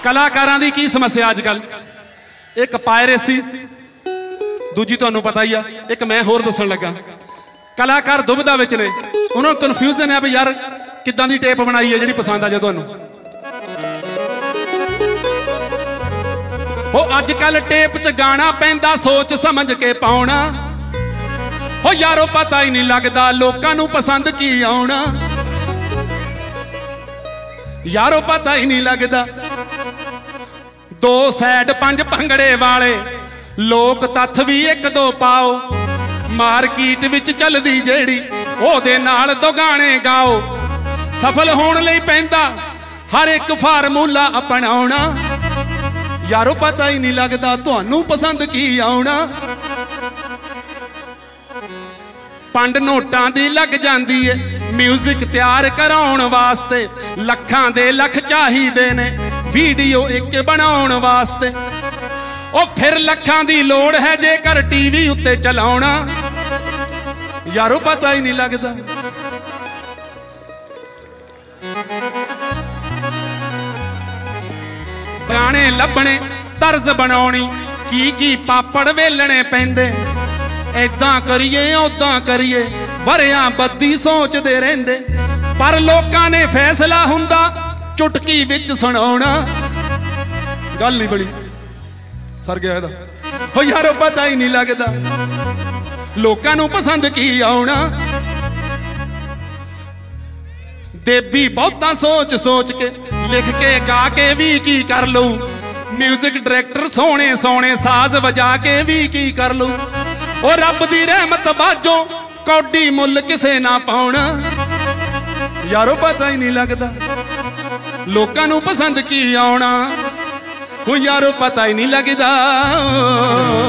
कलाकारां दी की समस्या अजकल? एक पायरेसी, दूजी तुहानूं पता ही आ, एक मैं होर दस्सण लगा। कलाकार दुविधा विच ने, उन्होंने कन्फ्यूजन है भी यार किदां दी टेप बनाई है जिहड़ी पसंद आ जाए तुहानूं। हो अजकल टेप च गाना पैंदा सोच समझ के पाउणा। हो यारो पता ही नहीं लगदा लोकां नूं पसंद की आउणा। यारो पता ही नहीं लगदा। दो सैड पंज भंगड़े वाले लोक तत्थ भी एक दो पाओ। मार्केट विच चलदी जेड़ी ओहदे नाल दो गाने गाओ। सफल होण लई पैंदा हर एक फार्मूला अपनाउणा। यारो पता ही नहीं लगदा तुहानूं पसंद की आउणा। पंड नोटां दी लग जांदी है म्यूजिक तैयार कराउण वास्ते। लखां दे लख चाहीदे ने वीडियो एक बनाउण वास्ते। ओ फिर लखां दी लोड़ है जेकर टीवी उत्ते चलाउणा। यारो पता ही नहीं लगदा। गाने लभणे तर्ज बनाउणी की पापड़ वेलणे पैंदे। ऐदां करिए उदां करिए वरियां बद्दी सोचदे रहिंदे। पर लोकां ने फैसला हुंदा चुटकी विच सुणाउणा। गल नहीं बड़ी सर गया इहदा। हो यारो पता ही नहीं लगदा लोकां नूं पसंद की आउणा। देवी बहुता सोच सोच के लिख के गा के भी की कर लूं। म्यूजिक डायरैक्टर सोहणे सोहणे साज वजा के भी की कर लूं। और रब दी रहमत बाजों कौडी मुल किसे ना पाउणा। यारो पता ही नहीं लगदा लोकां नूं पसंद की आउणा। हो यारो पता ही नहीं लगदा।